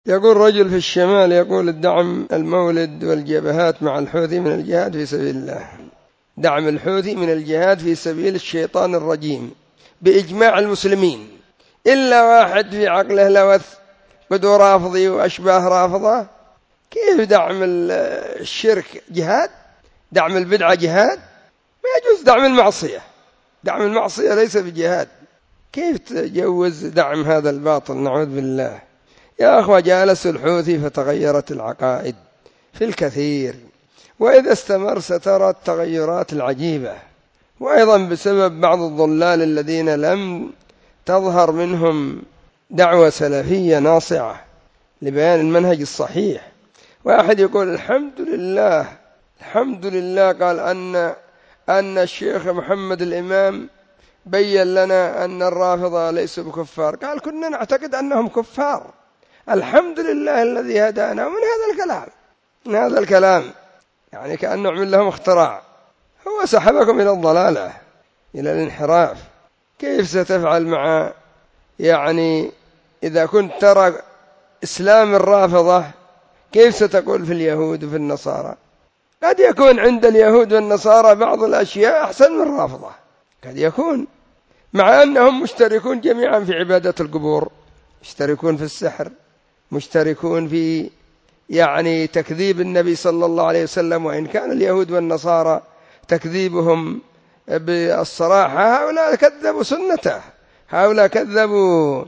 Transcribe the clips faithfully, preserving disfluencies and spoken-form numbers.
يقول رجل في الشمال يقول الدعم المولد والجبهات مع الحوثي من الجهاد في سبيل الله. دعم الحوثي من الجهاد في سبيل الشيطان الرجيم بإجماع المسلمين، إلا واحد في عقله لوث بدو رافضي وأشباه رافضة. كيف دعم الشرك جهاد؟ دعم البدعة جهاد؟ ما يجوز دعم المعصية. دعم المعصية ليس بجهاد. كيف تجوز دعم هذا الباطل؟ نعوذ بالله. يا أخوة، جالس الحوثي فتغيرت العقائد في الكثير، وإذا استمر سترى التغيرات العجيبة، وأيضا بسبب بعض الضلال الذين لم تظهر منهم دعوة سلفية ناصعة لبيان المنهج الصحيح. واحد يقول الحمد لله الحمد لله قال أن أن الشيخ محمد الإمام بين لنا أن الرافضة ليسوا بكفار. قال كنا نعتقد أنهم كفار. الحمد لله الذي هدانا. من هذا الكلام من هذا الكلام يعني كأنه عمل لهم اختراع. هو سحبكم إلى الضلالة، إلى الانحراف. كيف ستفعل مع يعني إذا كنت ترى إسلام الرافضة، كيف ستقول في اليهود وفي النصارى؟ قد يكون عند اليهود والنصارى بعض الأشياء أحسن من الرافضة، قد يكون، مع أنهم مشتركون جميعا في عبادة القبور، مشتركون في السحر، مشتركون في يعني تكذيب النبي صلى الله عليه وسلم. وإن كان اليهود والنصارى تكذيبهم بالصراحة، هؤلاء كذبوا سنته، هؤلاء كذبوا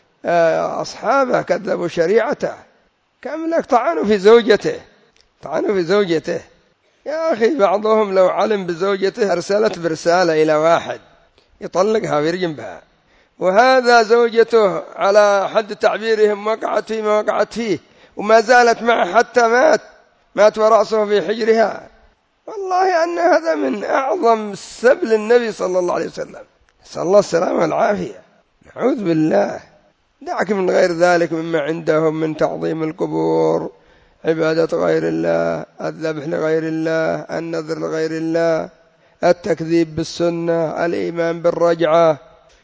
أصحابه، كذبوا شريعته. كم لك طعنوا في زوجته طعنوا في زوجته يا أخي. بعضهم لو علم بزوجته أرسلت برسالة إلى واحد يطلقها ويرجم بها، وهذا زوجته على حد تعبيرهم وقعت فيه ما وقعت فيه، وما زالت معه حتى مات مات ورأسه في حجرها. والله أن هذا من أعظم سبل النبي صلى الله عليه وسلم، نسأل الله السلامة والعافية. نعوذ بالله. دعك من غير ذلك مما عندهم من تعظيم القبور، عبادة غير الله، الذبح لغير الله، النذر لغير الله، التكذيب بالسنة، الإيمان بالرجعة،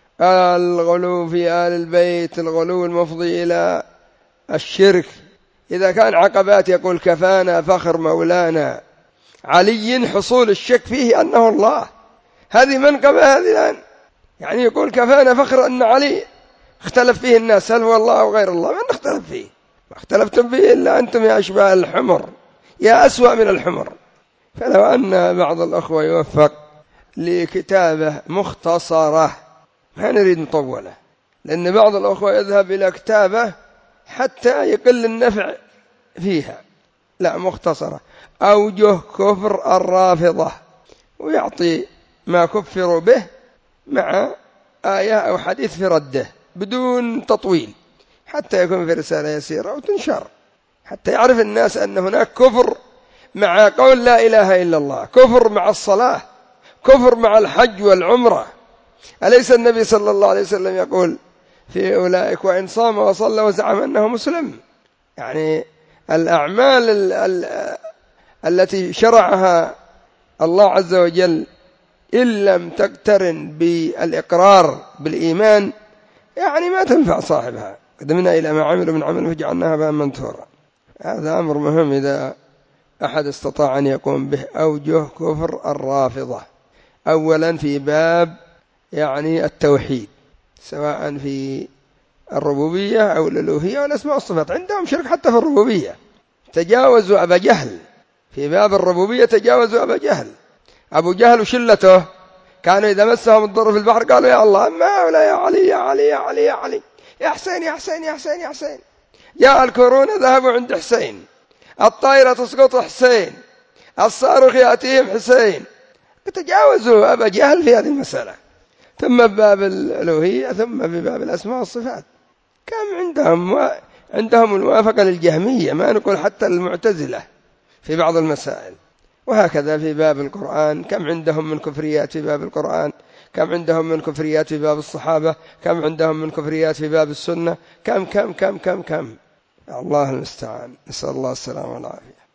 الغلو في آل البيت، الغلو المفضي إلى الشرك. إذا كان عقبات يقول كفانا فخر مولانا علي حصول الشك فيه أنه الله. هذه منقبة هذه الآن، يعني يقول كفانا فخر أن علي اختلف فيه الناس هل هو الله أو غير الله. من اختلف فيه؟ ما اختلفتم فيه إلا أنتم يا أشباه الحمر، يا أسوأ من الحمر. فلو أن بعض الأخوة يوفق لكتابة مختصرة، ما نريد مطولة، لأن بعض الأخوة يذهب إلى كتابة حتى يقل النفع فيها، لا، مختصرة. أوجه كفر الرافضة، ويعطي ما كفروا به مع آية أو حديث في رده بدون تطويل، حتى يكون في رسالة يسيرة وتنشر، حتى يعرف الناس أن هناك كفر مع قول لا إله إلا الله، كفر مع الصلاة، كفر مع الحج والعمرة. أليس النبي صلى الله عليه وسلم يقول في أولئك وإن صام وصلى وزعم أنه مسلم؟ يعني الأعمال ال ال التي شرعها الله عز وجل إن لم تقترن بالإقرار بالإيمان يعني ما تنفع صاحبها. قدمنا إلى ما عملوا من عمل فجعلناها هباء منثورا. هذا أمر مهم إذا أحد استطاع أن يقوم به. أوجه كفر الرافضة، أولا في باب يعني التوحيد، سواء في الربوبية أو الألوهية والأسماء والصفات. عندهم شرك حتى في الربوبية، تجاوزوا أبا جهل في باب الربوبية، تجاوزوا أبا جهل. أبو جهل وشلته كانوا إذا مسهم الضر في البحر قالوا يا الله، أما هؤلاء يا علي يا علي يا علي يا علي يا حسين يا حسين يا حسين يا حسين. جاء الكورونا ذهبوا عند حسين، الطائرة تسقط حسين، الصاروخ يأتيهم حسين. تجاوزوا أبا جهل في هذه المسألة. ثم بباب الألوهية، ثم بباب الأسماء والصفات. كم عندهم عندهم الموافقة للجهمية، ما نقول حتى المعتزلة في بعض المسائل. وهكذا في باب القرآن، كم عندهم من كفريات في باب القرآن، كم عندهم من كفريات في باب الصحابة، كم عندهم من كفريات في باب السنة، كم كم كم كم كم الله المستعان. نسأل الله السلامة والعافية.